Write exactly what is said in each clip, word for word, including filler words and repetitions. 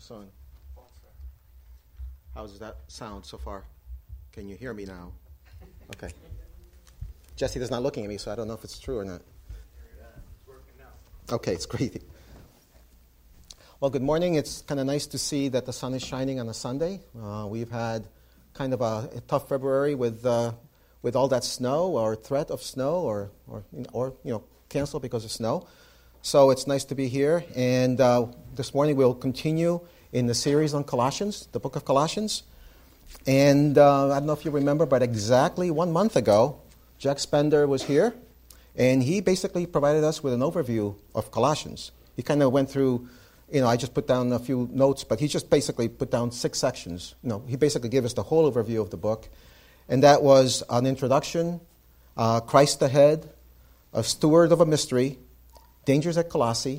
song. How does that sound so far? Can you hear me now? Okay. Jesse is not looking at me, so I don't know if it's true or not. Okay, it's great. Well, good morning. It's kind of nice to see that the sun is shining on a Sunday. Uh, we've had kind of a, a tough February with uh, with all that snow or threat of snow or or or you know cancel because of snow. So it's nice to be here. And uh, this morning we'll continue in the series on Colossians, the book of Colossians. And uh, I don't know if you remember, but exactly one month ago, Jack Spender was here, and he basically provided us with an overview of Colossians. He kind of went through, you know, I just put down a few notes, but he just basically put down six sections. You know, he basically gave us the whole overview of the book, and that was an introduction, uh, Christ ahead, a steward of a mystery, dangers at Colossae,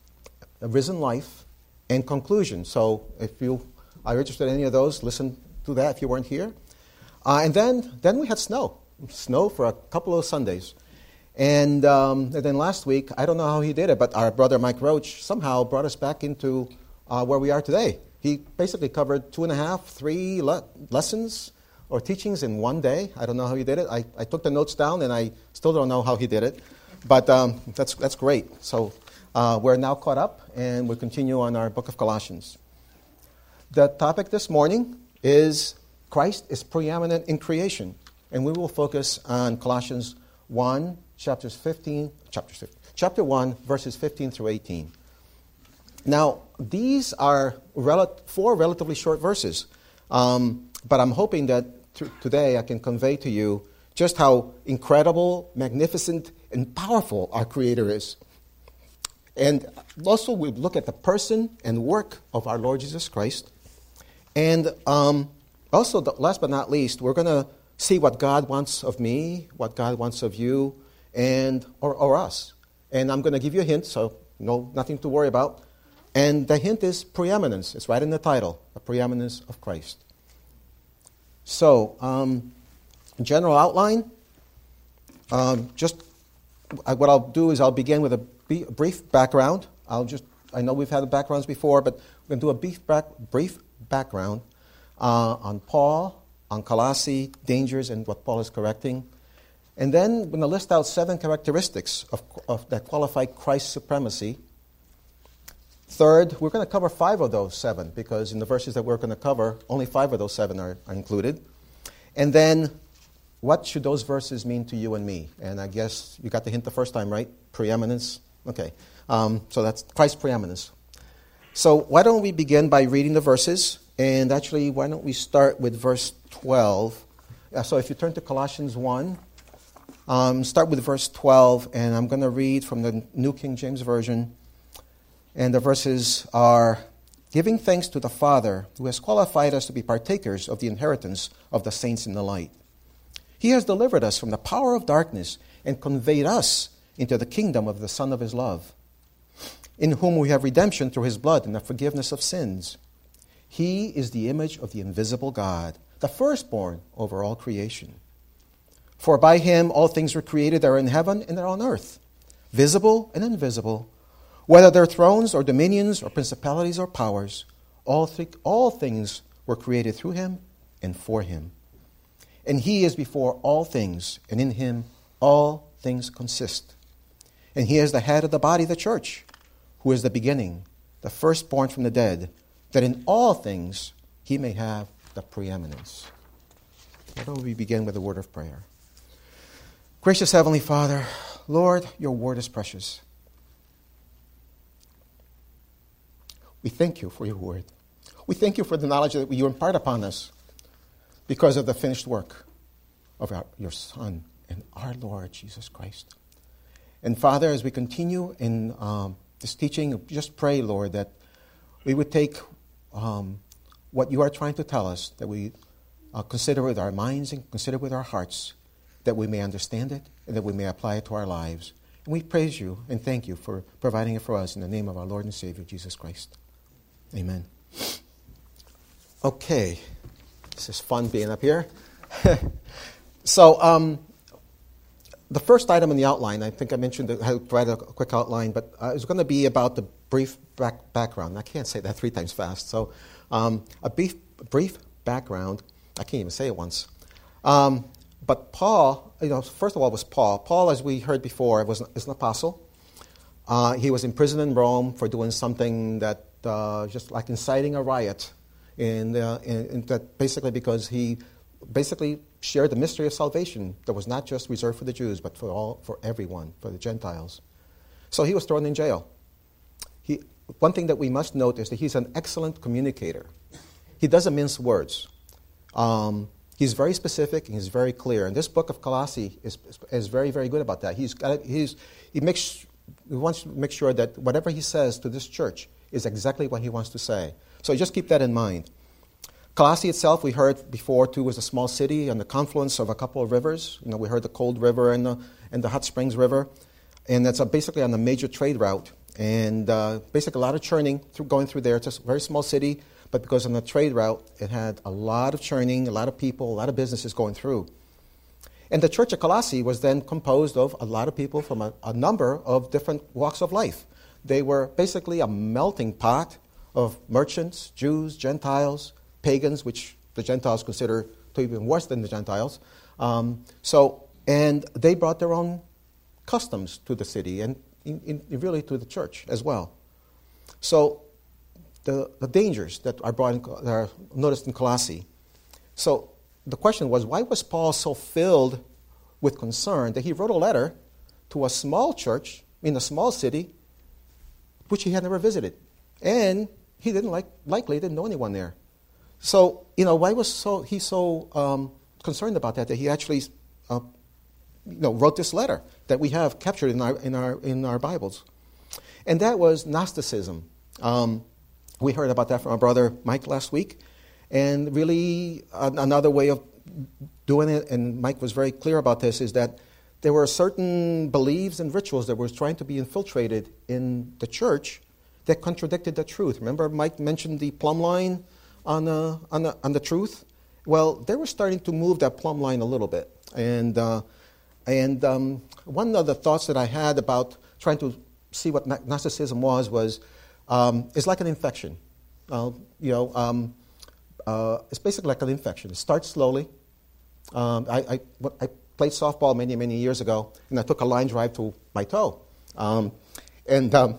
a risen life, and conclusion. So if you are interested in any of those, listen to that if you weren't here. Uh, and then, then we had snow. Snow for a couple of Sundays. And, um, and then last week, I don't know how he did it, but our brother Mike Roach somehow brought us back into uh, where we are today. He basically covered two and a half, three le- lessons or teachings in one day. I don't know how he did it. I, I took the notes down, and I still don't know how he did it. But um, that's that's great. So uh, we're now caught up, and we'll continue on our book of Colossians. The topic this morning is Christ is preeminent in creation. And we will focus on Colossians one, chapters fifteen, chapter fifteen, chapter one, verses fifteen through eighteen. Now, these are rel- four relatively short verses, um, but I'm hoping that t- today I can convey to you just how incredible, magnificent, and powerful our Creator is. And also we look at the person and work of our Lord Jesus Christ. And um, also, the, last but not least, we're going to see what God wants of me, what God wants of you, and or, or us. And I'm going to give you a hint, so no, nothing to worry about. And the hint is preeminence. It's right in the title, the preeminence of Christ. So, um, general outline. Um, just I, what I'll do is I'll begin with a b- brief background. I'll just I know we've had backgrounds before, but we're going to do a brief, back, brief background uh, on Paul, on Colossae, dangers, and what Paul is correcting. And then we're going to list out seven characteristics of, of, that qualify Christ's supremacy. Third, we're going to cover five of those seven, because in the verses that we're going to cover, only five of those seven are, are included. And then, what should those verses mean to you and me? And I guess you got the hint the first time, right? Preeminence. Okay. Um, so that's Christ's preeminence. So why don't we begin by reading the verses? And actually, why don't we start with verse twelve? Uh, so if you turn to Colossians one, um, start with verse twelve, and I'm going to read from the New King James Version. And the verses are, giving thanks to the Father who has qualified us to be partakers of the inheritance of the saints in the light. He has delivered us from the power of darkness and conveyed us into the kingdom of the Son of His love, in whom we have redemption through His blood and the forgiveness of sins. He is the image of the invisible God, the firstborn over all creation. For by Him all things were created that are in heaven and that are on earth, visible and invisible, whether they're thrones or dominions or principalities or powers. All, th- all things were created through Him and for Him. And He is before all things, and in Him all things consist. And He is the head of the body, the church, who is the beginning, the firstborn from the dead, that in all things He may have the preeminence. Why don't we begin with a word of prayer? Gracious Heavenly Father, Lord, Your word is precious. We thank You for Your word. We thank You for the knowledge that You impart upon us because of the finished work of our, Your Son and our Lord Jesus Christ. And Father, as we continue in um, this teaching, just pray, Lord, that we would take um, what You are trying to tell us, that we uh, consider with our minds and consider with our hearts, that we may understand it and that we may apply it to our lives. And we praise You and thank You for providing it for us in the name of our Lord and Savior, Jesus Christ. Amen. Okay. This is fun being up here. so, um, the first item in the outline, I think I mentioned that I would write a quick outline, but uh, it's going to be about the brief back background. I can't say that three times fast. So um, a brief, brief background. I can't even say it once. Um, but Paul, you know, first of all, was Paul. Paul, as we heard before, was is an apostle. Uh, he was imprisoned in Rome for doing something that uh, just like inciting a riot, in, uh, in, in that basically because he basically shared the mystery of salvation that was not just reserved for the Jews, but for all, for everyone, for the Gentiles. So he was thrown in jail. He, one thing that we must note is that he's an excellent communicator. He doesn't mince words. Um, he's very specific and he's very clear. And this book of Colossae is, is very, very good about that. He's got, he's, he, makes, he wants to make sure that whatever he says to this church is exactly what he wants to say. So just keep that in mind. Colossae itself, we heard before, too, was a small city on the confluence of a couple of rivers. You know, we heard the Cold River and the, and the Hot Springs River. And that's a, basically on a major trade route. And uh, basically a lot of churning through, going through there. It's a very small city, but because on the trade route, it had a lot of churning, a lot of people, a lot of businesses going through. And the church of Colossae was then composed of a lot of people from a, a number of different walks of life. They were basically a melting pot of merchants, Jews, Gentiles, pagans, which the Gentiles consider to be even worse than the Gentiles. Um, so, and they brought their own customs to the city and in, in, really to the church as well. So, the, the dangers that are brought in, that are noticed in Colossae. So, the question was, why was Paul so filled with concern that he wrote a letter to a small church in a small city, which he had never visited, and he didn't like likely didn't know anyone there. So, you know, why was so he so um, concerned about that that he actually, uh, you know, wrote this letter that we have captured in our in our in our Bibles, and that was Gnosticism. Um, we heard about that from our brother Mike last week, and really uh, another way of doing it, and Mike was very clear about this, is that there were certain beliefs and rituals that were trying to be infiltrated in the church that contradicted the truth. Remember, Mike mentioned the plumb line on the, on the, on the truth? Well, they were starting to move that plumb line a little bit. And, uh, and um, one of the thoughts that I had about trying to see what Gnosticism was, was um, it's like an infection. Uh, you know, um, uh, it's basically like an infection. It starts slowly. Um, I, I, I played softball many, many years ago, and I took a line drive to my toe. Um, and um,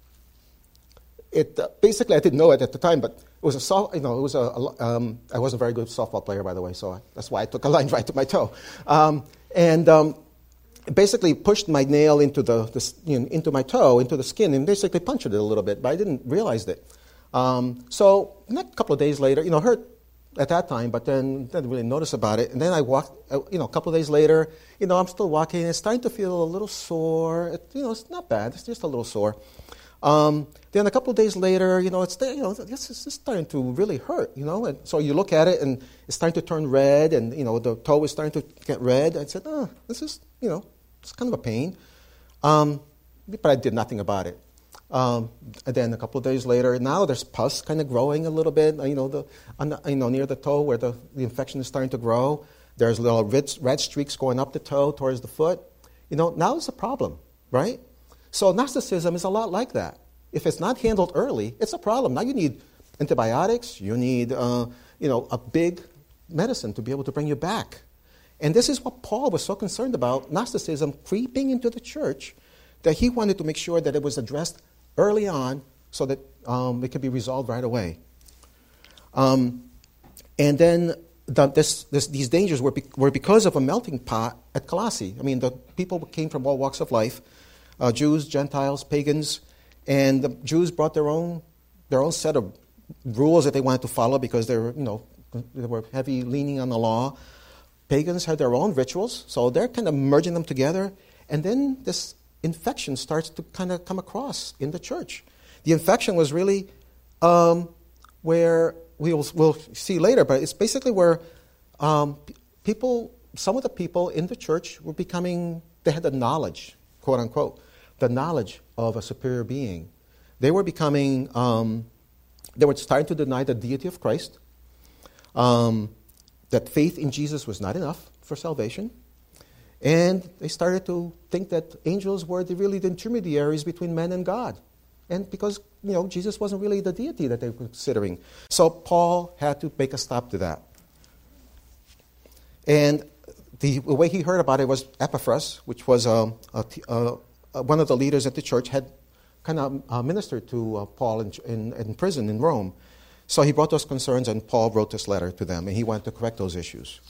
it uh, basically, I didn't know it at the time, but it was a soft, you know, it was a, a um, I wasn't a very good softball player, by the way, so I, that's why I took a line right to my toe. Um, and um, it basically pushed my nail into the, the you know, into my toe, into the skin, and basically punctured it a little bit, but I didn't realize it. Um, so a couple of days later, you know, hurt at that time, but then didn't really notice about it. And then I walked, uh, you know, a couple of days later, you know, I'm still walking, and it's starting to feel a little sore. It, you know, it's not bad. It's just a little sore. Um, then a couple of days later, you know, it's, you know, it's, it's starting to really hurt, you know. And so you look at it, and it's starting to turn red, and, you know, the toe is starting to get red. I said, oh, this is, you know, it's kind of a pain. Um, but I did nothing about it. Um, and then a couple of days later, now there's pus kind of growing a little bit, you know, the, on the, you know, near the toe where the, the infection is starting to grow. There's little red, red streaks going up the toe towards the foot. You know, now it's a problem, right? So Gnosticism is a lot like that. If it's not handled early, it's a problem. Now you need antibiotics. You need, uh, you know, a big medicine to be able to bring you back. And this is what Paul was so concerned about, Gnosticism creeping into the church, that he wanted to make sure that it was addressed early on so that um, it could be resolved right away. Um, and then the, this, this, these dangers were, be, were because of a melting pot at Colossae. I mean, the people came from all walks of life, uh, Jews, Gentiles, pagans, and the Jews brought their own their own set of rules that they wanted to follow because they were, you know, they were heavy leaning on the law. Pagans had their own rituals, so they're kind of merging them together. And then this infection starts to kind of come across in the church. The infection was really um, where we will we'll see later, but it's basically where um, people, some of the people in the church were becoming, they had the knowledge, quote unquote, the knowledge of a superior being. They were becoming, um, they were starting to deny the deity of Christ, um, that faith in Jesus was not enough for salvation. And they started to think that angels were the, really the intermediaries between men and God. and because, you know, Jesus wasn't really the deity that they were considering. So Paul had to make a stop to that. And the way he heard about it was Epaphras, which was um, a, a, a, one of the leaders at the church, had kind of uh, ministered to uh, Paul in, in, in prison in Rome. So he brought those concerns, and Paul wrote this letter to them, and he wanted to correct those issues.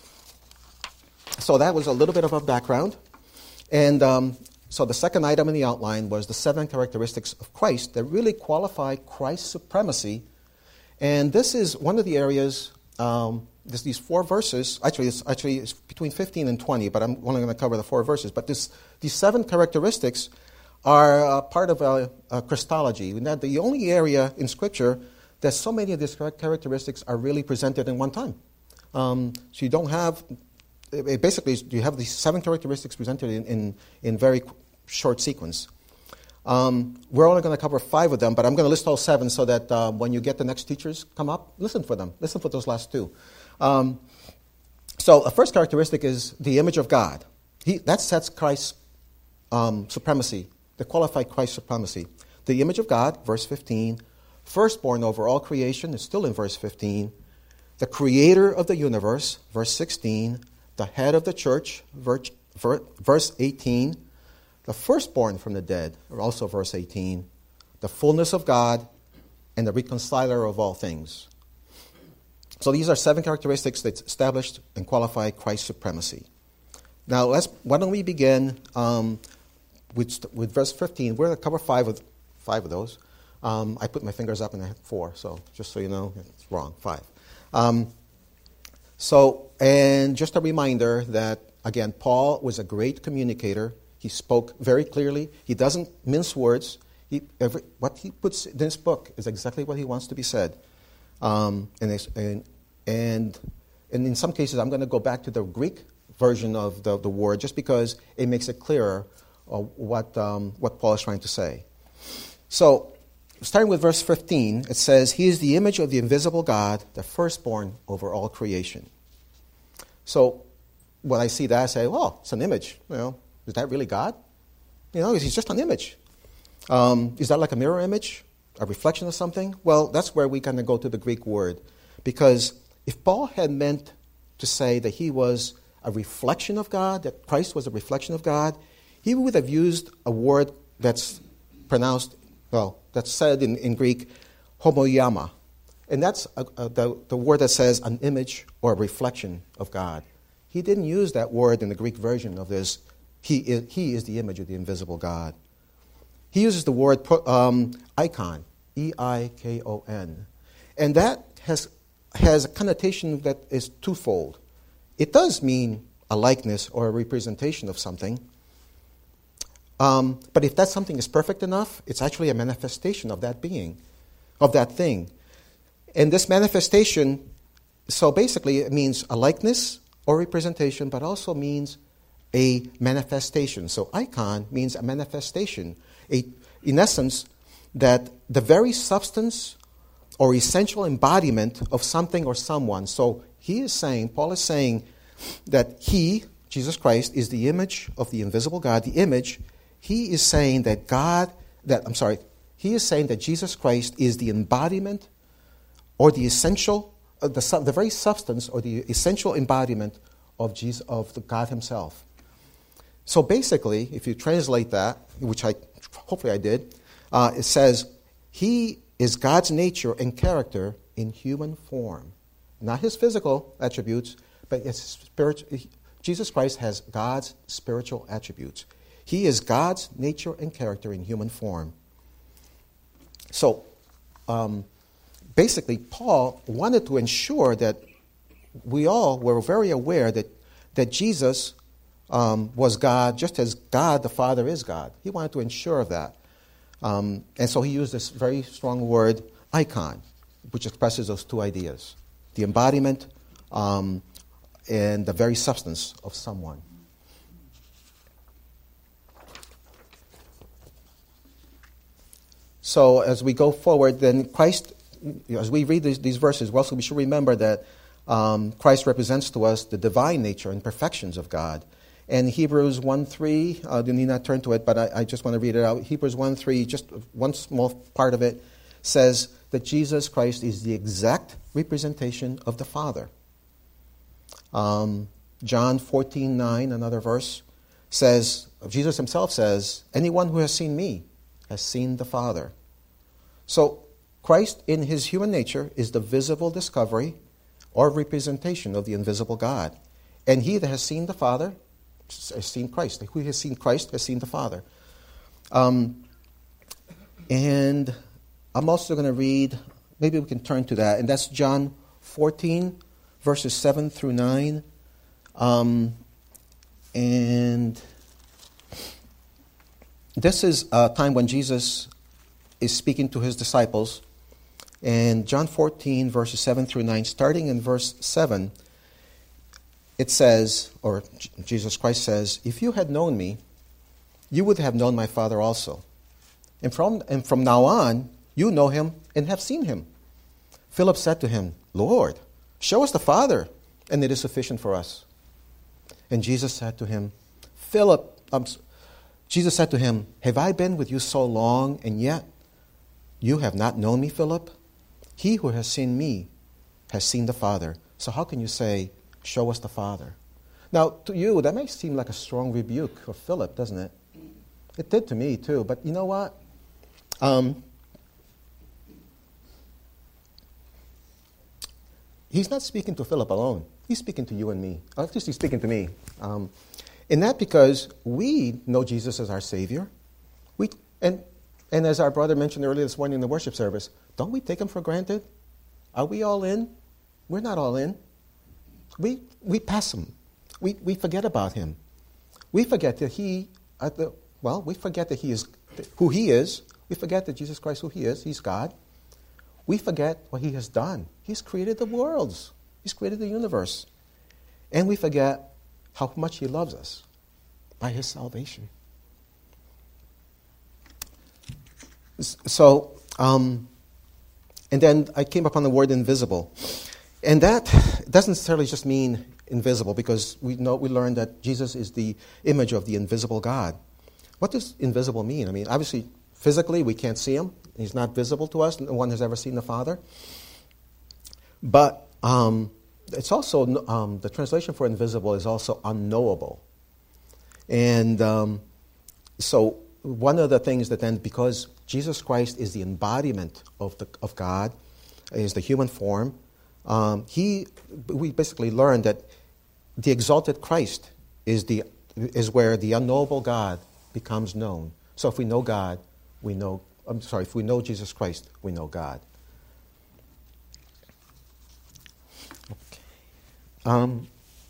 So that was a little bit of a background. And um, so the second item in the outline was the seven characteristics of Christ that really qualify Christ's supremacy. And this is one of the areas, um, this, these four verses, actually it's, actually it's between fifteen and twenty, but I'm only going to cover the four verses. But this, these seven characteristics are uh, part of a, a Christology. And that the only area in Scripture that so many of these characteristics are really presented in one time. Um, so you don't have, it basically, you have these seven characteristics presented in, in, in very short sequence. Um, we're only going to cover five of them, but I'm going to list all seven so that uh, when you get the next teachers come up, listen for them. Listen for those last two. Um, so the first characteristic is the image of God. He, that sets Christ's um, supremacy, the qualified Christ's supremacy. The image of God, verse fifteen. Firstborn over all creation is still in verse fifteen. The creator of the universe, verse sixteen. The head of the church, verse eighteen. The firstborn from the dead, also verse eighteen. The fullness of God, and the reconciler of all things. So these are seven characteristics that established and qualify Christ's supremacy. Now, let's, why don't we begin um, with, with verse fifteen. We're going to cover five of, five of those. Um, I put my fingers up and I had four, so just so you know, it's wrong, five. Um, so, and just a reminder that, again, Paul was a great communicator. He spoke very clearly. He doesn't mince words. He, every, what he puts in this book is exactly what he wants to be said. Um, and, and, and, and in some cases, I'm going to go back to the Greek version of the, the word just because it makes it clearer uh, what, um, what Paul is trying to say. So, starting with verse fifteen, it says, He is the image of the invisible God, the firstborn over all creation. So, when I see that, I say, oh, it's an image. You know, is that really God? You know, he's just an image. Um, is that like a mirror image? A reflection of something? Well, that's where we kind of go to the Greek word. Because if Paul had meant to say that he was a reflection of God, that Christ was a reflection of God, he would have used a word that's pronounced, well, that's said in, in Greek, homoiama. And that's a, a, the, the word that says an image or a reflection of God. He didn't use that word in the Greek version of this. He is, he is the image of the invisible God. He uses the word um, icon, E I K O N. And that has, has a connotation that is twofold. It does mean a likeness or a representation of something. Um, but if that something is perfect enough, it's actually a manifestation of that being, of that thing. And this manifestation, so basically it means a likeness or representation, but also means a manifestation. So icon means a manifestation. A, in essence, that the very substance or essential embodiment of something or someone. So he is saying, Paul is saying that he, Jesus Christ, is the image of the invisible God, the image. He is saying that God, that, I'm sorry, he is saying that Jesus Christ is the embodiment or the essential, uh, the, the very substance or the essential embodiment of Jesus, of the God himself. So basically, if you translate that, which I hopefully I did, uh, it says, he is God's nature and character in human form. Not his physical attributes, but his spiritual. Jesus Christ has God's spiritual attributes. He is God's nature and character in human form. So, um, basically, Paul wanted to ensure that we all were very aware that, that Jesus um, was God, just as God the Father is God. He wanted to ensure of that. Um, and so he used this very strong word, icon, which expresses those two ideas, the embodiment um, and the very substance of someone. So as we go forward, then Christ, as we read these, these verses, well, so we should remember that um, Christ represents to us the divine nature and perfections of God. And Hebrews one three, uh, you need not turn to it, but I, I just want to read it out. Hebrews one three, just one small part of it, says that Jesus Christ is the exact representation of the Father. Um, John fourteen nine, another verse, says, Jesus himself says, anyone who has seen me has seen the Father. So Christ in his human nature is the visible discovery or representation of the invisible God. And he that has seen the Father has seen Christ. Who has seen Christ has seen the Father. Um, and I'm also going to read, maybe we can turn to that, and that's John fourteen, verses seven through nine. Um, and this is a time when Jesus is speaking to his disciples. And John fourteen, verses seven through nine, starting in verse seven, it says, or Jesus Christ says, if you had known me, you would have known my Father also. And from, and from now on, you know him and have seen him. Philip said to him, Lord, show us the Father, and it is sufficient for us. And Jesus said to him, Philip, um, Jesus said to him, have I been with you so long, and yet you have not known me, Philip? He who has seen me has seen the Father. So how can you say, show us the Father? Now, to you, that may seem like a strong rebuke of Philip, doesn't it? It did to me, too. But you know what? Um, he's not speaking to Philip alone. He's speaking to you and me. At least he's speaking to me. Um, and that because we know Jesus as our Savior. We and and as our brother mentioned earlier this morning in the worship service, don't we take him for granted? Are we all in? We're not all in. We we pass him. We we forget about him. We forget that he, at the, well, we forget that he is who he is. We forget that Jesus Christ, who he is, he's God. We forget what he has done. He's created the worlds. He's created the universe. And we forget how much he loves us by his salvation. So, um, and then I came upon the word invisible. And that doesn't necessarily just mean invisible, because we know we learned that Jesus is the image of the invisible God. What does invisible mean? I mean, obviously, physically, we can't see him. He's not visible to us. No one has ever seen the Father. But um, it's also, um, the translation for invisible is also unknowable. And um, so one of the things that then, because Jesus Christ is the embodiment of the of God, is the human form, um, he we basically learned that the exalted Christ is the is where the unknowable God becomes known. So if we know God, we know, I'm sorry, if we know Jesus Christ, we know God. Okay. Um,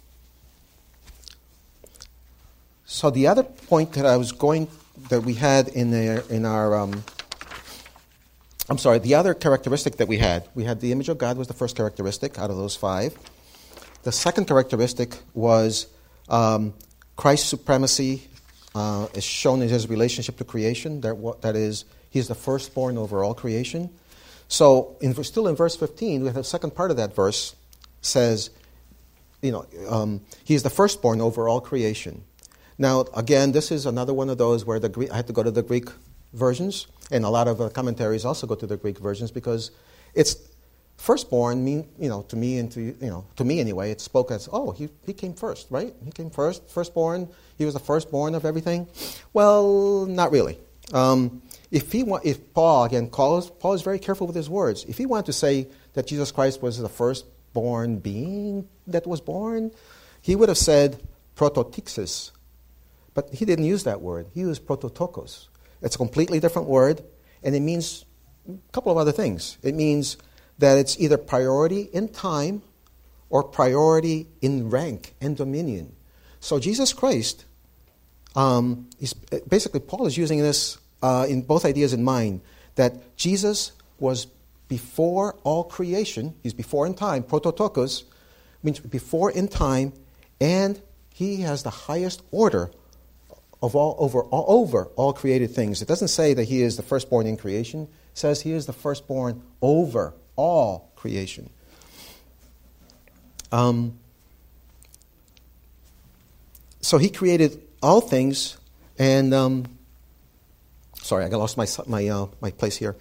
so the other point that I was going, that we had in the, in our, um, I'm sorry, the other characteristic that we had, we had the image of God was the first characteristic out of those five. The second characteristic was um, Christ's supremacy uh, is shown in his relationship to creation. That, that is, he is the firstborn over all creation. So, in, still in verse fifteen, we have the second part of that verse says, you know, um, he is the firstborn over all creation. Now, again, this is another one of those where the Greek, I had to go to the Greek versions, and a lot of uh, commentaries also go to the Greek versions, because it's firstborn. Mean, you know, to me and to you know, to me anyway, it spoke as, oh, he he came first, right? He came first, firstborn. He was the firstborn of everything. Well, not really. Um, if he wa- if Paul again calls, Paul is very careful with his words. If he wanted to say that Jesus Christ was the firstborn being that was born, he would have said prototixis. But he didn't use that word. He used prototokos. It's a completely different word, and it means a couple of other things. It means that it's either priority in time or priority in rank and dominion. So Jesus Christ, um, he's, basically Paul is using this uh, in both ideas in mind, that Jesus was before all creation. He's before in time. Prototokos means before in time, and he has the highest order of all over all over all created things. It doesn't say that he is the firstborn in creation. It says he is the firstborn over all creation. Um, so he created all things, and um, sorry, I lost my my uh, my place here.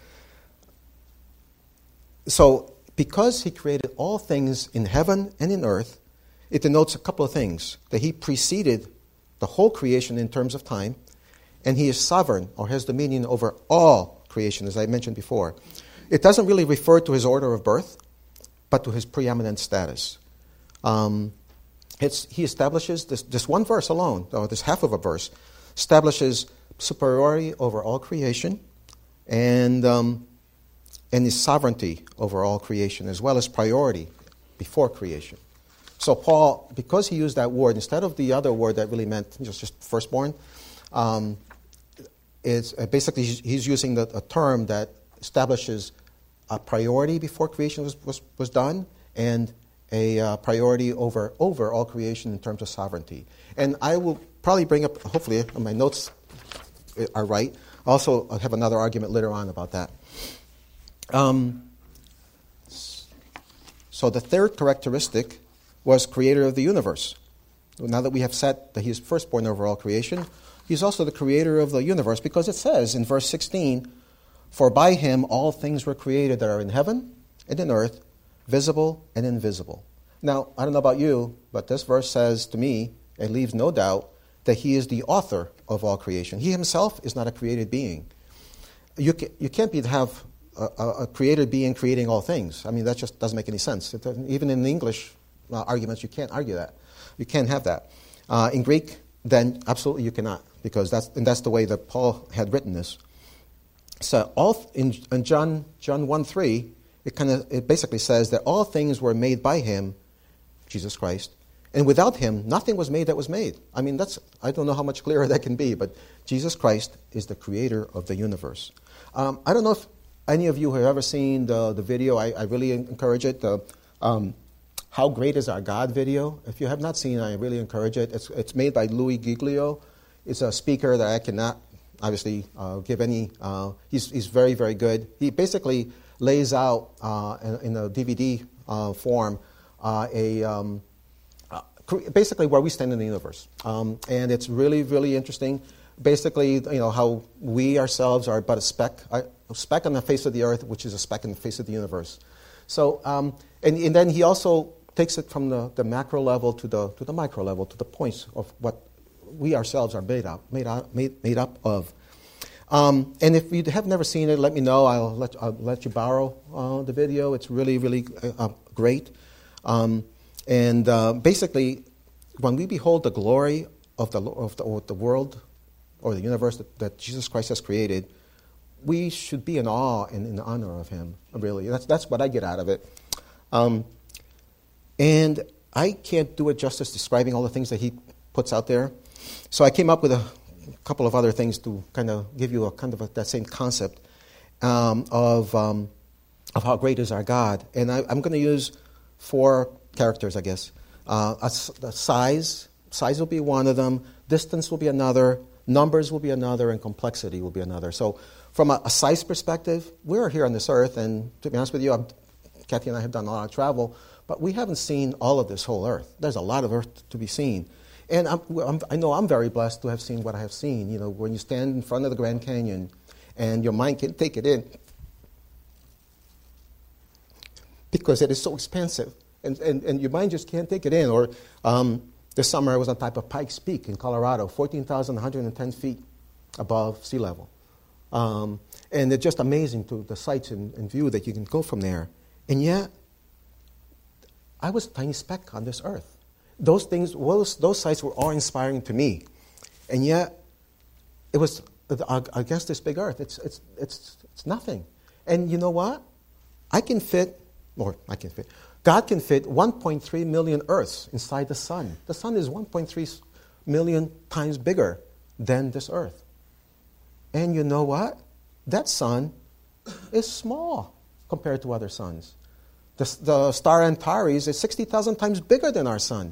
So, because he created all things in heaven and in earth, it denotes a couple of things: that he preceded the whole creation in terms of time, and he is sovereign or has dominion over all creation, as I mentioned before. It doesn't really refer to his order of birth, but to his preeminent status. Um, it's, he establishes, this, this one verse alone, or this half of a verse, establishes superiority over all creation and, um, and his sovereignty over all creation, as well as priority before creation. So Paul, because he used that word, instead of the other word that really meant just, just firstborn, um, it's, uh, basically he's, he's using the, a term that establishes a priority before creation was, was, was done, and a uh, priority over, over all creation in terms of sovereignty. And I will probably bring up, hopefully my notes are right. Also, I'll have another argument later on about that. Um, so the third characteristic was creator of the universe. Now that we have said that he is firstborn over all creation, he's also the creator of the universe, because it says in verse sixteen, "For by him all things were created that are in heaven and in earth, visible and invisible." Now, I don't know about you, but this verse says to me, it leaves no doubt, that he is the author of all creation. He himself is not a created being. You, can, you can't be have a, a created being creating all things. I mean, that just doesn't make any sense. It doesn't, even in the English uh, arguments, you can't argue that. You can't have that. Uh, in Greek, then absolutely you cannot, because that's and that's the way that Paul had written this. So all in, in John John one three, it kind of it basically says that all things were made by him, Jesus Christ, and without him nothing was made that was made. I mean, that's I don't know how much clearer that can be, but Jesus Christ is the creator of the universe. Um, I don't know if any of you have ever seen the the video. I, I really encourage it. The um, How Great Is Our God video. If you have not seen it, I really encourage it. It's it's made by Louis Giglio. It's a speaker that I cannot obviously uh, give any. Uh, he's he's very very good. He basically lays out uh, in, in a D V D uh, form uh, a um, uh, basically where we stand in the universe, um, and it's really really interesting. Basically, you know how we ourselves are but a speck, a speck on the face of the earth, which is a speck in the face of the universe. So, um, and, and then he also takes it from the, the macro level to the to the micro level, to the points of what we ourselves are made up made up made, made up of. Um, and if you have never seen it, let me know. I'll let I'll let you borrow uh, the video. It's really really uh, great. Um, and uh, basically, when we behold the glory of the of the, of the world or the universe that, that Jesus Christ has created, we should be in awe and in honor of him. Really, that's that's what I get out of it. Um, and I can't do it justice describing all the things that he puts out there. So I came up with a couple of other things to kind of give you a kind of a, that same concept um, of um, of how great is our God. And I, I'm going to use four characters, I guess. Uh, a, a size, size will be one of them. Distance will be another. Numbers will be another, and complexity will be another. So, from a, a size perspective, we're here on this earth, and to be honest with you, I'm, Kathy and I have done a lot of travel, but we haven't seen all of this whole earth. There's a lot of earth to be seen. And I'm, I'm, I know I'm very blessed to have seen what I have seen. You know, when you stand in front of the Grand Canyon and your mind can't take it in because it is so expansive, and, and, and your mind just can't take it in. Or um, this summer I was on top of Pikes Peak in Colorado, fourteen thousand one hundred ten feet above sea level. Um, and it's just amazing to the sights and, and view that you can go from there. And yet, I was a tiny speck on this earth. Those things, those, those sights were awe-inspiring to me, and yet it was against this big earth. It's it's it's it's nothing. And you know what? I can fit, or I can fit. God can fit one point three million Earths inside the sun. The sun is one point three million times bigger than this earth. And you know what? That sun is small compared to other suns. The, the star Antares is sixty thousand times bigger than our sun.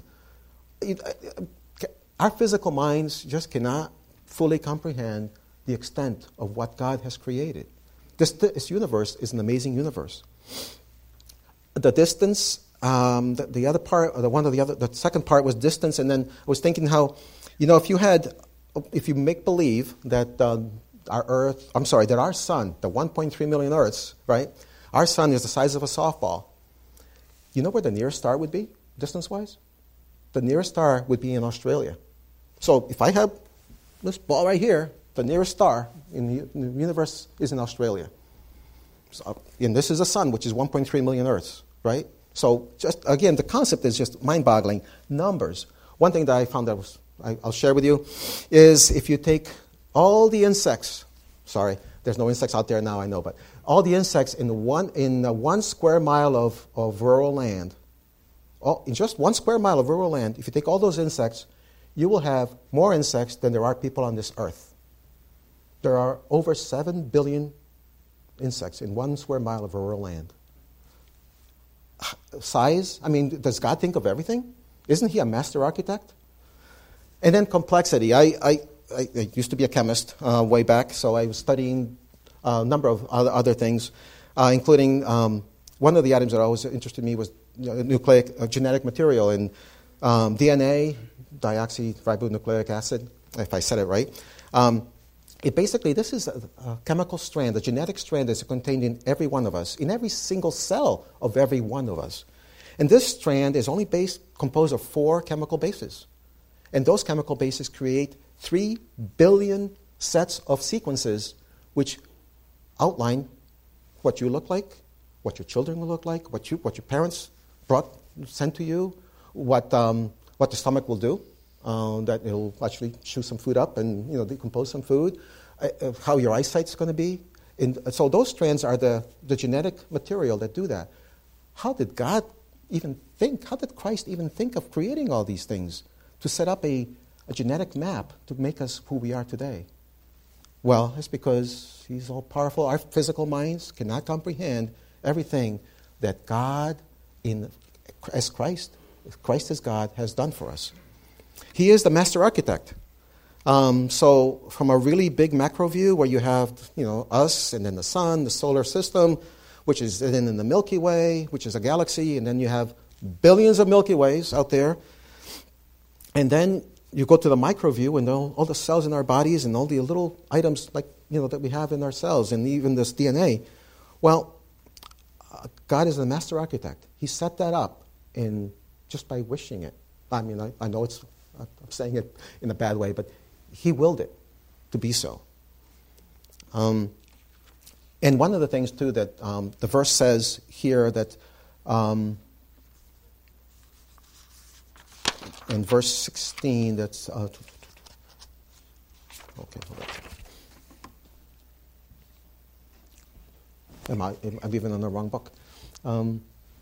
Our physical minds just cannot fully comprehend the extent of what God has created. This, this universe is an amazing universe. The distance, um, the, the other part, the one of the other, the second part was distance, and then I was thinking how You know, if you had, if you make believe that uh, our Earth, I'm sorry, that our sun, the one point three million Earths, right? Our sun is the size of a softball. You know where the nearest star would be, distance-wise? The nearest star would be in Australia. So if I have this ball right here, the nearest star in the, in the universe is in Australia. So, and this is the sun, which is one point three million Earths, right? So just, again, the concept is just mind-boggling. Numbers. One thing that I found that was, I, I'll share with you is if you take all the insects, sorry, there's no insects out there now, I know, but all the insects in one, in one square mile of, of rural land, all, in just one square mile of rural land, if you take all those insects, you will have more insects than there are people on this earth. There are over seven billion insects in one square mile of rural land. Size, I mean, does God think of everything? Isn't he a master architect? And then complexity. I, I, I, I used to be a chemist uh, way back, so I was studying a number of other, other things, uh, including um, one of the items that always interested me was you know, nucleic uh, genetic material and um, D N A, deoxyribonucleic acid, if I said it right. Um, It basically, this is a, a chemical strand, a genetic strand that's contained in every one of us, in every single cell of every one of us. And this strand is only based, composed of four chemical bases. And those chemical bases create three billion sets of sequences which outline what you look like, what your children will look like, what you, what your parents brought, sent to you, what, um, what the stomach will do. Uh, that it'll actually chew some food up and you know decompose some food, uh, uh, how your eyesight's going to be. And so those strands are the, the genetic material that do that. How did God even think, how did Christ even think of creating all these things to set up a, a genetic map to make us who we are today? Well, it's because he's all powerful. Our physical minds cannot comprehend everything that God, in as Christ, Christ as God, has done for us. He is the master architect. Um, so from a really big macro view where you have, you know, us and then the sun, the solar system, which is then in the Milky Way, which is a galaxy, and then you have billions of Milky Ways out there. And then you go to the micro view and all, all the cells in our bodies and all the little items like, you know, that we have in our cells and even this D N A. Well, uh, God is the master architect. He set that up in just by wishing it. I mean, I, I know it's I'm saying it in a bad way, but he willed it to be so. Um, and one of the things, too, that um, the verse says here that um, in verse sixteen, that's... Uh, okay, hold on. Am I, am I even in the wrong book? Um,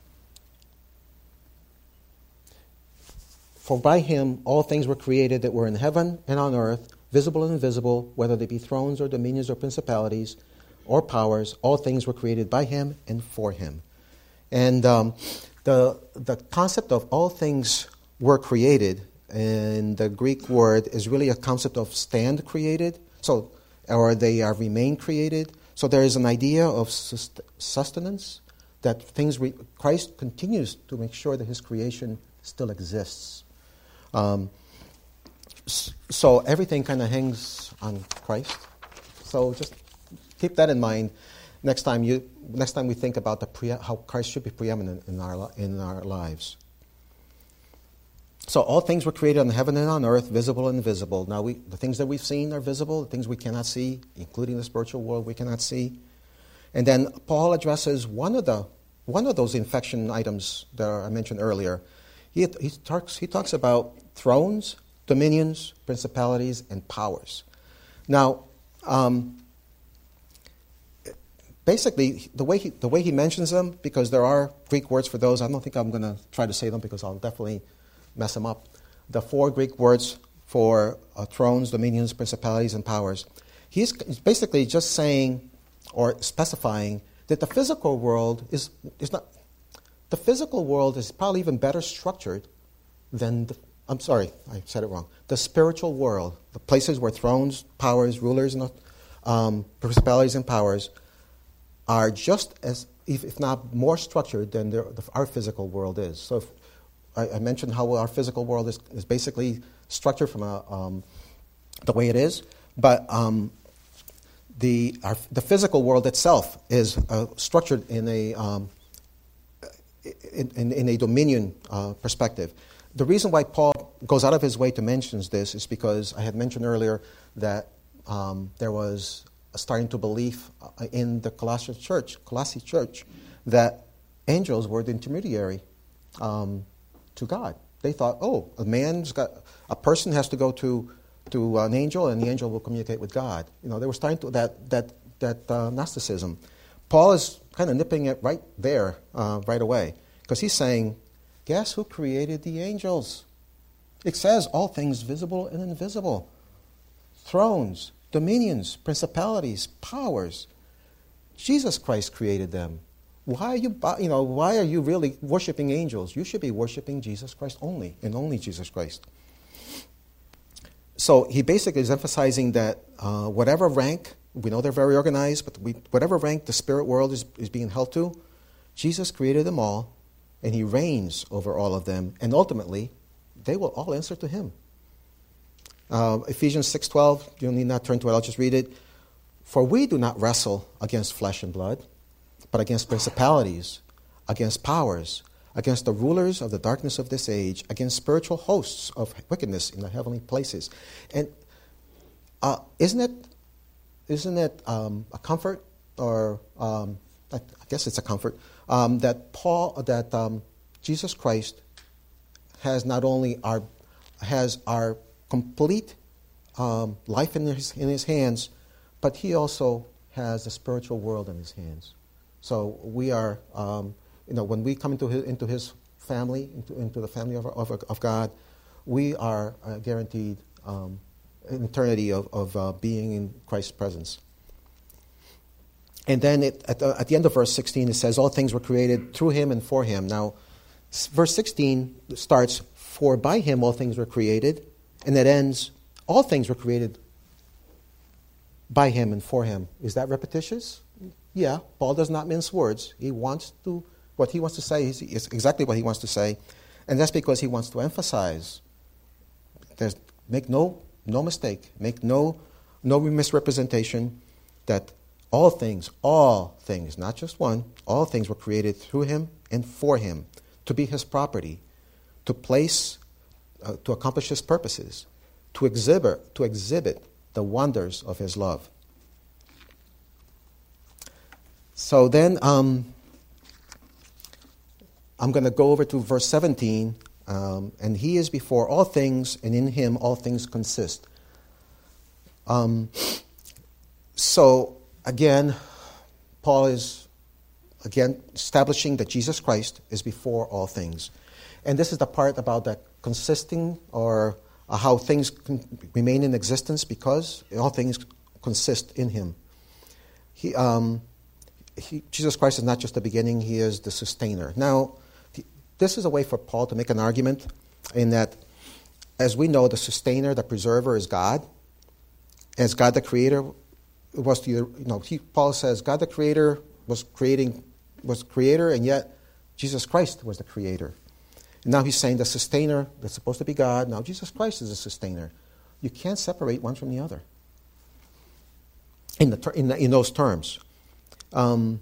For by him all things were created that were in heaven and on earth, visible and invisible, whether they be thrones or dominions or principalities or powers. All things were created by him and for him. And um, the the concept of all things were created in the Greek word is really a concept of stand created, so or they are remain created. So there is an idea of sustenance that things re- Christ continues to make sure that his creation still exists. Um, so everything kind of hangs on Christ. So just keep that in mind next time you next time we think about the pre- how Christ should be preeminent in our in our lives. So all things were created on heaven and on earth, visible and invisible. Now we the things that we've seen are visible, the things we cannot see, including the spiritual world we cannot see. And then Paul addresses one of the one of those infection items that I mentioned earlier. He, he talks he talks about thrones, dominions, principalities, and powers. Now, um, basically, the way he the way he mentions them, because there are Greek words for those. I don't think I'm going to try to say them because I'll definitely mess them up. The four Greek words for uh, thrones, dominions, principalities, and powers. He's, he's basically just saying or specifying that the physical world is is not. The physical world is probably even better structured than the, I'm sorry, I said it wrong. The spiritual world, the places where thrones, powers, rulers, and um, principalities and powers are just as, if, if not more structured than the, the, our physical world is. So if, I, I mentioned how our physical world is, is basically structured from a, um, the way it is. But um, the our, the physical world itself is uh, structured in a um, in, in, in a dominion uh, perspective. The reason why Paul goes out of his way to mention this is because I had mentioned earlier that um, there was a starting to believe in the Colossian church, Colossae church, that angels were the intermediary um, to God. They thought, oh, a man's got a person has to go to to an angel, and the angel will communicate with God. You know, they were starting to that that that uh, Gnosticism. Paul is kind of nipping it right there, uh, right away, because he's saying, guess who created the angels? It says all things visible and invisible, thrones, dominions, principalities, powers. Jesus Christ created them. Why are you, you know, why are you really worshiping angels? You should be worshiping Jesus Christ only, and only Jesus Christ. So he basically is emphasizing that uh, whatever rank, we know they're very organized, but we, whatever rank the spirit world is, is being held to, Jesus created them all, and he reigns over all of them, and ultimately, they will all answer to him. Uh, Ephesians six twelve, you need not turn to it, I'll just read it. For we do not wrestle against flesh and blood, but against principalities, against powers, against the rulers of the darkness of this age, against spiritual hosts of wickedness in the heavenly places. And uh, isn't it, isn't it um, a comfort, or um, I, I guess it's a comfort, um, that Paul, that um, Jesus Christ has not only our, has our complete um, life in his, in his hands, but he also has the spiritual world in his hands. So we are, um, you know, when we come into his, into his family, into, into the family of, of, of God, we are uh, guaranteed um, an eternity of, of uh, being in Christ's presence. And then it, at, the, at the end of verse sixteen, it says, all things were created through him and for him. Now, verse sixteen starts, for by him all things were created, and it ends, all things were created by him and for him. Is that repetitious? Yeah, Paul does not mince words. He wants to, what he wants to say is, is exactly what he wants to say, and that's because he wants to emphasize. There's, make no no mistake, make no no misrepresentation that all things, all things, not just one, all things were created through him and for him, to be his property, to place, uh, to accomplish his purposes, to exhibit, to exhibit the wonders of his love. So then, um, I'm going to go over to verse seventeen, um, and he is before all things, and in him all things consist. Um, so, again, Paul is, again, establishing that Jesus Christ is before all things. And this is the part about that consisting, or uh, how things can remain in existence because all things consist in him. He, um, he, Jesus Christ is not just the beginning, he is the sustainer. Now, th- this is a way for Paul to make an argument in that, as we know, the sustainer, the preserver is God. As God the creator was the, you know, he, Paul says God the creator was creating, was creator, and yet Jesus Christ was the creator. And now he's saying the sustainer that's supposed to be God, now Jesus Christ is a sustainer. You can't separate one from the other in the ter- in, the, in those terms. Um,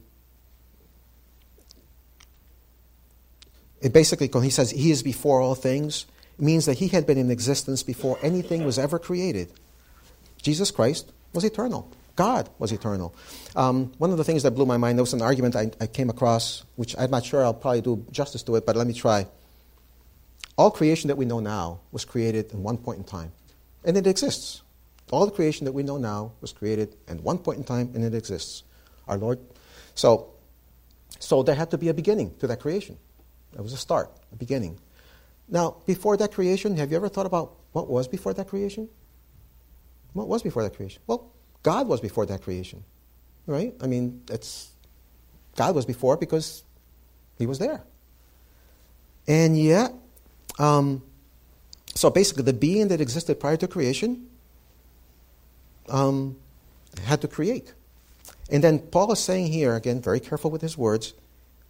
it basically, when he says he is before all things, it means that he had been in existence before anything was ever created. Jesus Christ was eternal. God was eternal. Um, one of the things that blew my mind, there was an argument I, I came across, which I'm not sure I'll probably do justice to it, but let me try. All creation that we know now was created in one point in time, and it exists. All the creation that we know now was created at one point in time, and it exists. Our Lord. So, so there had to be a beginning to that creation. There was a start, a beginning. Now, before that creation, have you ever thought about what was before that creation? What was before that creation? Well, God was before that creation, right? I mean, it's God was before because he was there. And yet, um, so basically the being that existed prior to creation um, had to create. And then Paul is saying here, again, very careful with his words,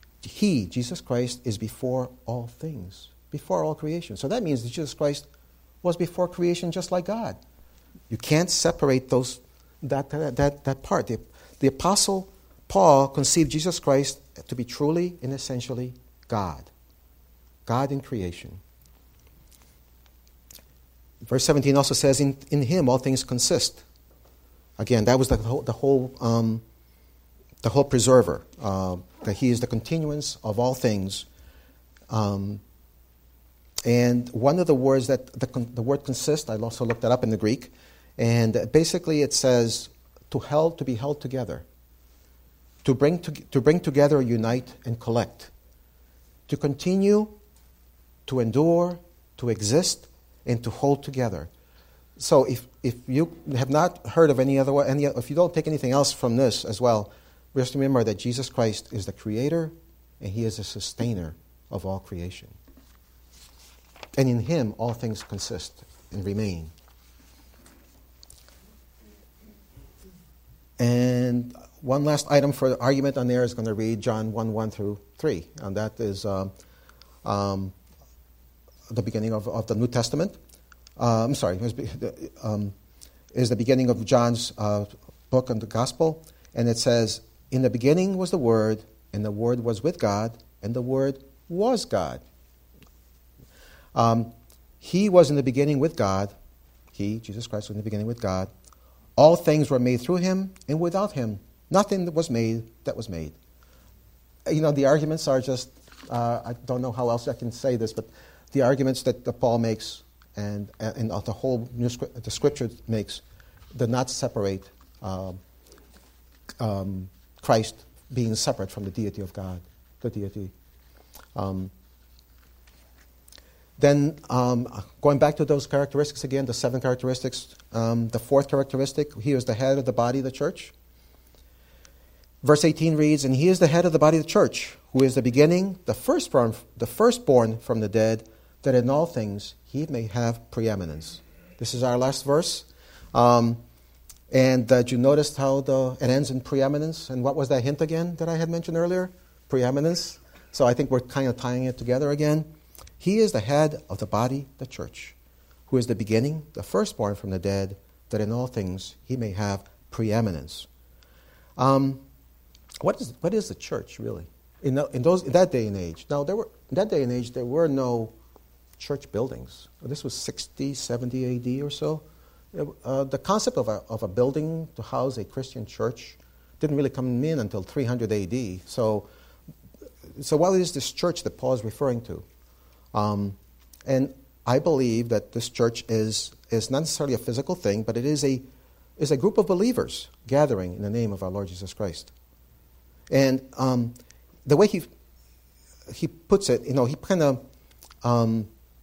he, Jesus Christ, is before all things, before all creation. So that means that Jesus Christ was before creation just like God. You can't separate those that, that, that, that part. The, the Apostle Paul conceived Jesus Christ to be truly and essentially God. God in creation. Verse seventeen also says, in, in him all things consist. Again, that was the whole, the whole, um, the whole preserver, uh, that he is the continuance of all things. Um, and one of the words that, the, the word consist, I also looked that up in the Greek, and basically it says to held, to be held together, to bring, to, to bring together, unite, and collect, to continue, to endure, to exist, and to hold together. So if, if you have not heard of any other, any, if you don't take anything else from this as well, just remember that Jesus Christ is the creator and he is the sustainer of all creation. And in him all things consist and remain. And one last item for argument on there is going to read John one, one through three. And that is um, um, the beginning of, of the New Testament. Uh, I'm sorry, um, is the beginning of John's uh, book on the gospel. And it says, in the beginning was the Word, and the Word was with God, and the Word was God. Um, he was in the beginning with God. He, Jesus Christ, was in the beginning with God. All things were made through him, and without him, nothing that was made that was made. You know, the arguments are just, uh, I don't know how else I can say this, but the arguments that, that Paul makes and, and the whole new script, the Scripture makes, do not separate uh, um, Christ being separate from the deity of God, the deity. Um, then, um, going back to those characteristics again, the seven characteristics, um, the fourth characteristic, he is the head of the body of the church. Verse eighteen reads, and he is the head of the body of the church, who is the beginning, the firstborn, the firstborn from the dead, that in all things he may have preeminence. This is our last verse. Um, and uh, you noticed how the, it ends in preeminence? And what was that hint again that I had mentioned earlier? Preeminence. So I think we're kind of tying it together again. He is the head of the body, the church, who is the beginning, the firstborn from the dead, that in all things he may have preeminence. Um, what is what is the church really? In, the, in those in that day and age. Now there were in that day and age there were no church buildings. This was sixty, seventy A D or so. Uh, the concept of a of a building to house a Christian church didn't really come in until three hundred A D. So, so what is this church that Paul is referring to? Um, and I believe that this church is is not necessarily a physical thing, but it is a is a group of believers gathering in the name of our Lord Jesus Christ. And um, the way he he puts it, you know, he kind of, um,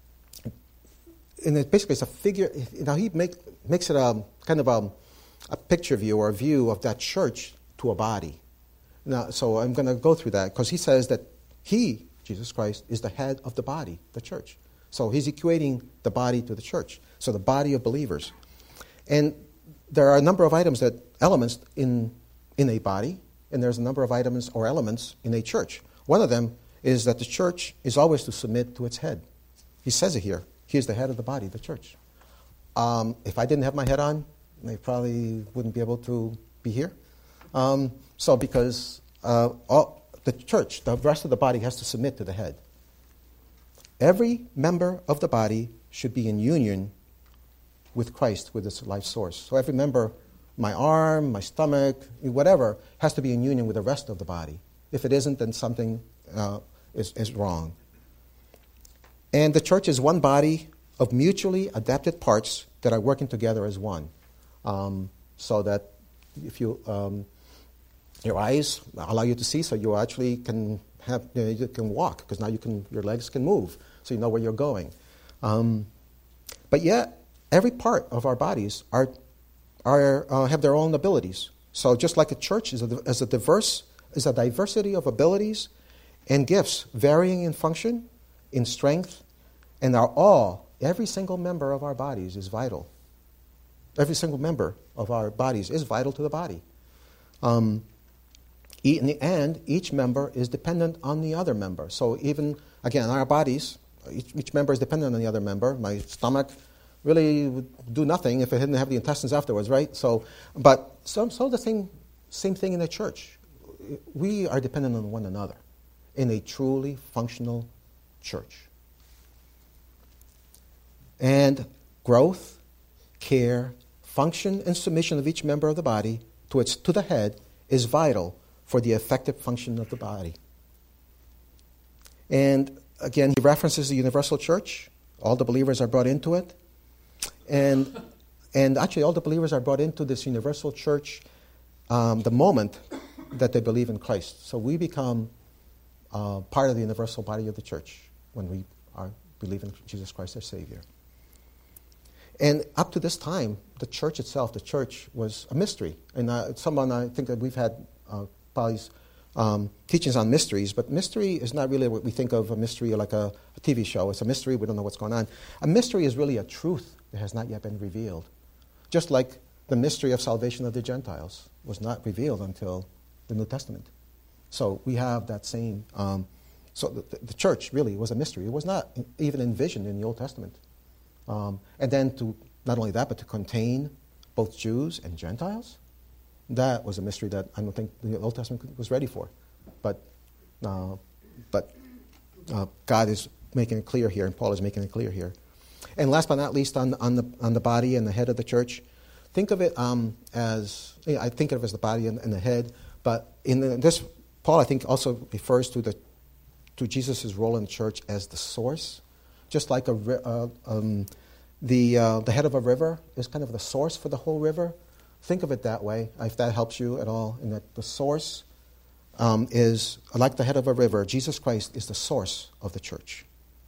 and it basically it's a figure. You know, he make, makes it a kind of a, a picture view or a view of that church to a body. Now, so I'm going to go through that because he says that he, Jesus Christ, is the head of the body, the church. So he's equating the body to the church. So the body of believers, and there are a number of items that elements in in a body. And there's a number of items or elements in a church. One of them is that the church is always to submit to its head. He says it here. He is the head of the body, the church. Um, if I didn't have my head on, I probably wouldn't be able to be here. Um, so because uh, all, the church, the rest of the body has to submit to the head. Every member of the body should be in union with Christ, with its life source. So every member, my arm, my stomach, whatever, has to be in union with the rest of the body. If it isn't, then something uh, is, is wrong. And the church is one body of mutually adapted parts that are working together as one. Um, so that if you, um, your eyes allow you to see, so you actually can have, you know, you can walk, because now you can, your legs can move, so you know where you're going. Um, but yet, every part of our bodies are Are, uh, have their own abilities. So just like a church is a, is a diverse is a diversity of abilities and gifts, varying in function, in strength, and are all, every single member of our bodies is vital. Every single member of our bodies is vital to the body. Um, in the end, each member is dependent on the other member. So even, again, our bodies, each, each member is dependent on the other member. My stomach really would do nothing if it didn't have the intestines afterwards, right? So, but so, so the same, same thing in the church. We are dependent on one another in a truly functional church. And growth, care, function, and submission of each member of the body to its to the head is vital for the effective function of the body. And again, he references the universal church. All the believers are brought into it. And and actually all the believers are brought into this universal church um, the moment that they believe in Christ. So we become uh, part of the universal body of the church when we are believe in Jesus Christ, our Savior. And up to this time, the church itself, the church was a mystery. And uh, someone, I think that we've had uh, probably um, teachings on mysteries, but mystery is not really what we think of a mystery like a, a T V show. It's a mystery, we don't know what's going on. A mystery is really a truth that has not yet been revealed. Just like the mystery of salvation of the Gentiles was not revealed until the New Testament. So we have that same, um, so the, the church really was a mystery. It was not even envisioned in the Old Testament. Um, and then to, not only that, but to contain both Jews and Gentiles, that was a mystery that I don't think the Old Testament was ready for. But, uh, but uh, God is making it clear here, and Paul is making it clear here. And last but not least, on, on, the, on the body and the head of the church, think of it um, as, yeah, I think of it as the body and, and the head, but in the, this, Paul, I think, also refers to the to Jesus' role in the church as the source. Just like a, uh, um, the, uh, the head of a river is kind of the source for the whole river. Think of it that way, if that helps you at all, in that the source um, is, like the head of a river, Jesus Christ is the source of the church.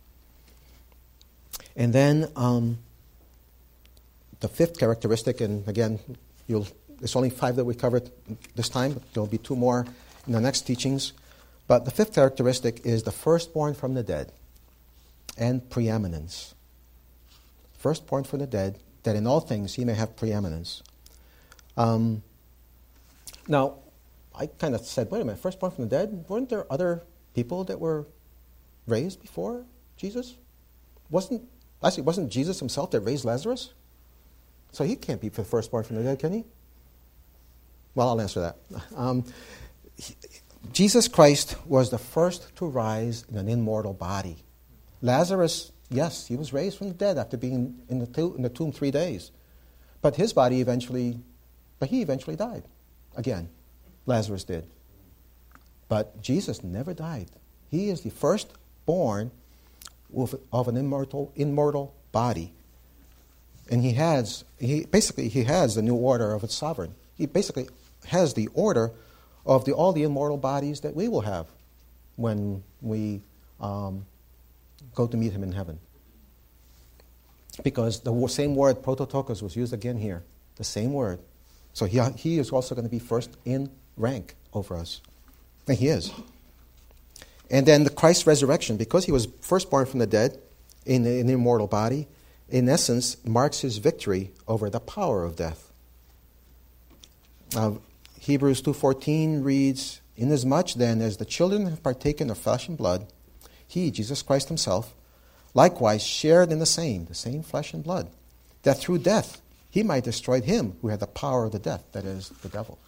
And then um, the fifth characteristic, and again, you'll, there's only five that we covered this time, but there'll be two more in the next teachings. But the fifth characteristic is the firstborn from the dead and preeminence. Firstborn from the dead, that in all things he may have preeminence. Um, now, I kind of said, wait a minute, firstborn from the dead? Weren't there other people that were raised before Jesus? Wasn't Actually, wasn't Jesus himself that raised Lazarus? So he can't be the firstborn from the dead, can he? Well, I'll answer that. Um, he, Jesus Christ was the first to rise in an immortal body. Lazarus, yes, he was raised from the dead after being in the, to- in the tomb three days. But his body eventually, but he eventually died. Again, Lazarus did. But Jesus never died. He is the firstborn of an immortal, immortal body. And he has, he basically, he has the new order of its sovereign. He basically has the order of the, all the immortal bodies that we will have when we um, go to meet him in heaven. Because the same word, prototokos, was used again here. The same word. So he, he is also going to be first in rank over us. And he is. And then the Christ's resurrection, because he was firstborn from the dead in an immortal body, in essence, marks his victory over the power of death. Uh, Hebrews two fourteen reads, "Inasmuch then as the children have partaken of flesh and blood, he, Jesus Christ himself, likewise shared in the same, the same flesh and blood, that through death he might destroy him who had the power of the death, that is, the devil."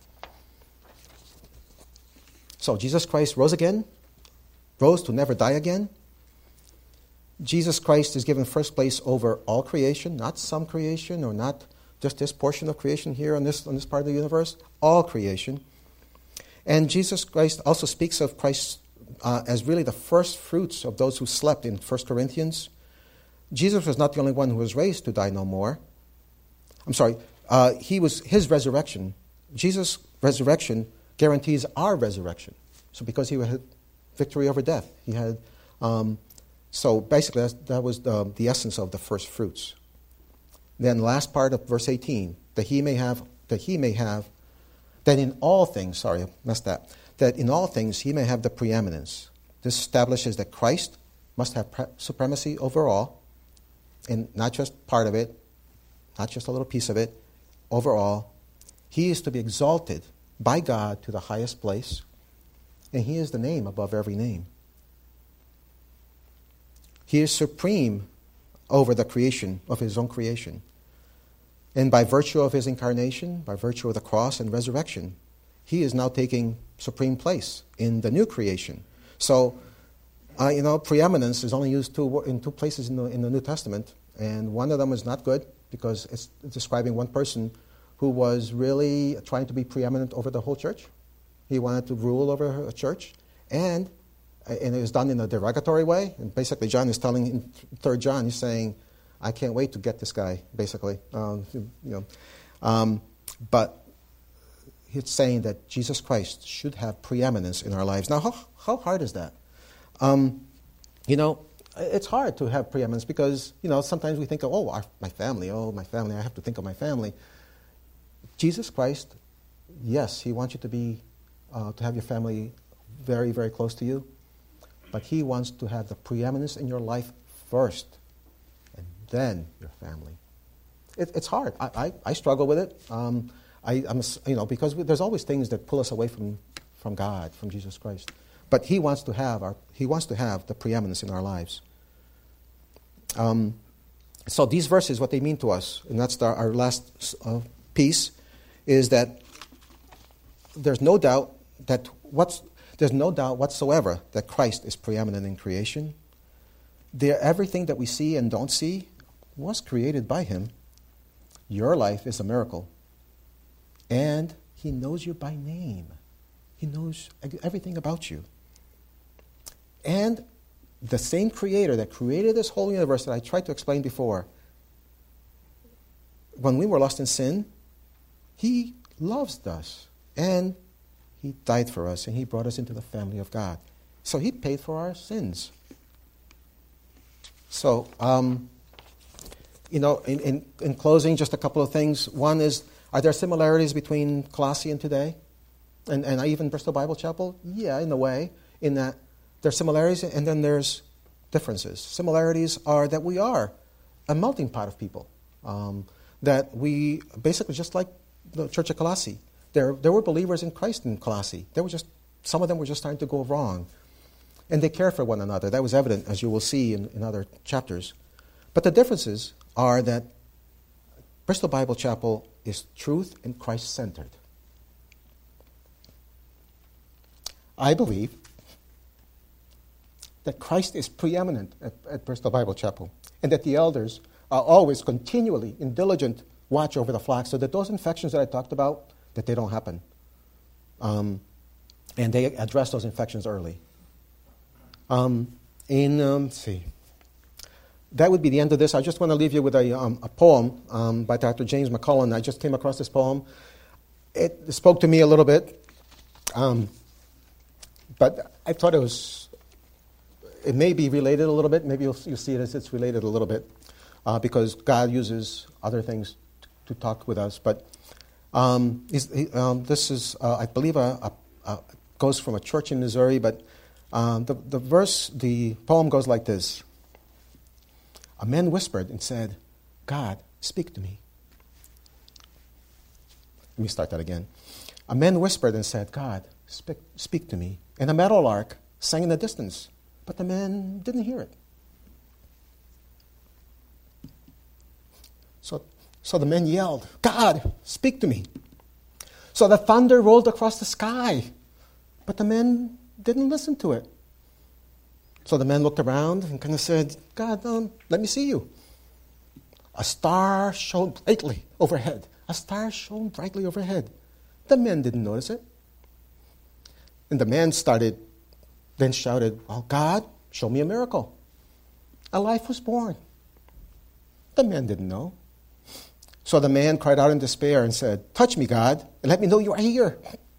So Jesus Christ rose again, rose to never die again. Jesus Christ is given first place over all creation, not some creation or not just this portion of creation here on this, on this part of the universe, all creation. And Jesus Christ also speaks of Christ uh, as really the first fruits of those who slept in First Corinthians. Jesus was not the only one who was raised to die no more. I'm sorry, uh, he was his resurrection. Jesus' resurrection guarantees our resurrection. So because he had victory over death, he had. Um, so basically, that's, that was the, the essence of the first fruits. Then, last part of verse eighteen, that he may have, that he may have, that in all things. Sorry, I messed that. That in all things he may have the preeminence. This establishes that Christ must have pre- supremacy over all, and not just part of it, not just a little piece of it. Overall, he is to be exalted by God to the highest place. And he is the name above every name. He is supreme over the creation of his own creation. And by virtue of his incarnation, by virtue of the cross and resurrection, he is now taking supreme place in the new creation. So, uh, you know, preeminence is only used two, in two places in the, in the New Testament, and one of them is not good because it's describing one person who was really trying to be preeminent over the whole church. He wanted to rule over a church, and and it was done in a derogatory way. And basically, John is telling in Third John, he's saying, "I can't wait to get this guy." Basically, um, you know, um, but he's saying that Jesus Christ should have preeminence in our lives. Now, how how hard is that? Um, you know, it's hard to have preeminence because you know sometimes we think of, oh, our, my family, oh, my family. I have to think of my family. Jesus Christ, yes, he wants you to be uh, to have your family very, very close to you. But he wants to have the preeminence in your life first, and then your family. It, it's hard. I, I, I struggle with it. Um, I, I'm, you know, because we, there's always things that pull us away from, from God, from Jesus Christ. But he wants to have our, he wants to have the preeminence in our lives. Um, so these verses, what they mean to us, and that's the, our last uh, piece, is that there's no doubt that what's There's no doubt whatsoever that Christ is preeminent in creation. There, everything that we see and don't see was created by him. Your life is a miracle. And he knows you by name. He knows everything about you. And the same creator that created this whole universe that I tried to explain before, when we were lost in sin, he loves us. And he died for us, and he brought us into the family of God. So he paid for our sins. So, um, you know, in, in, in closing, just a couple of things. One is, are there similarities between Colossae and today? And, and even Bristol Bible Chapel? Yeah, in a way, in that there's similarities, and then there's differences. Similarities are that we are a melting pot of people. Um, that we, basically just like the Church of Colossae, There, there were believers in Christ in Colossae. There were just some of them were just starting to go wrong, and they cared for one another. That was evident, as you will see in, in other chapters. But the differences are that Bristol Bible Chapel is truth and Christ-centered. I believe that Christ is preeminent at, at Bristol Bible Chapel, and that the elders are always continually in diligent watch over the flock, so that those infections that I talked about, that they don't happen. Um, and they address those infections early. Um, in, um, let's see. That would be the end of this. I just want to leave you with a, um, a poem um, by Doctor James McCullen. I just came across this poem. It spoke to me a little bit. Um, but I thought it was, it may be related a little bit. Maybe you'll, you'll see it as it's related a little bit. Uh, because God uses other things to, to talk with us. But Um, he, um, this is, uh, I believe, a, a, a goes from a church in Missouri, but um, the, the verse, the poem goes like this. A man whispered and said, "God, speak to me." Let me start that again. A man whispered and said, "God, speak, speak to me." And a meadowlark sang in the distance, but the man didn't hear it. So So the men yelled, "God, speak to me." So the thunder rolled across the sky, but the men didn't listen to it. So the men looked around and kind of said, "God, um, let me see you." A star shone brightly overhead. A star shone brightly overhead. The men didn't notice it. And the man started, then shouted, "Well, God, show me a miracle." A life was born. The men didn't know. So the man cried out in despair and said, "Touch me, God, and let me know you are here."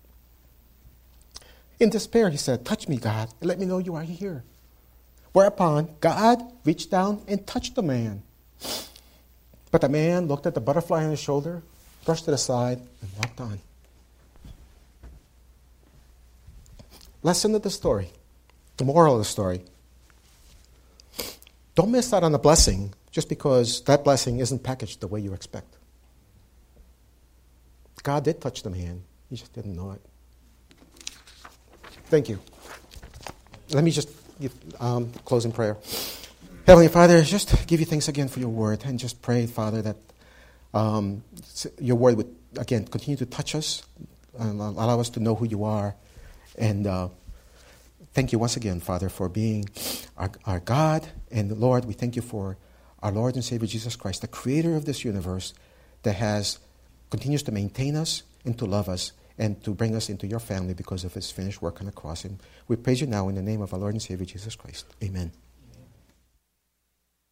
In despair, he said, "Touch me, God, and let me know you are here." Whereupon, God reached down and touched the man. But the man looked at the butterfly on his shoulder, brushed it aside, and walked on. Lesson of the story, the moral of the story. Don't miss out on a blessing just because that blessing isn't packaged the way you expect. God did touch the man. He just didn't know it. Thank you. Let me just give um, closing prayer. Heavenly Father, just give you thanks again for your word, and just pray, Father, that um, your word would, again, continue to touch us and allow us to know who you are. And uh, thank you once again, Father, for being our, our God. And Lord, we thank you for our Lord and Savior Jesus Christ, the creator of this universe, that has continues to maintain us and to love us and to bring us into your family because of his finished work on the cross. And we praise you now in the name of our Lord and Savior Jesus Christ. Amen.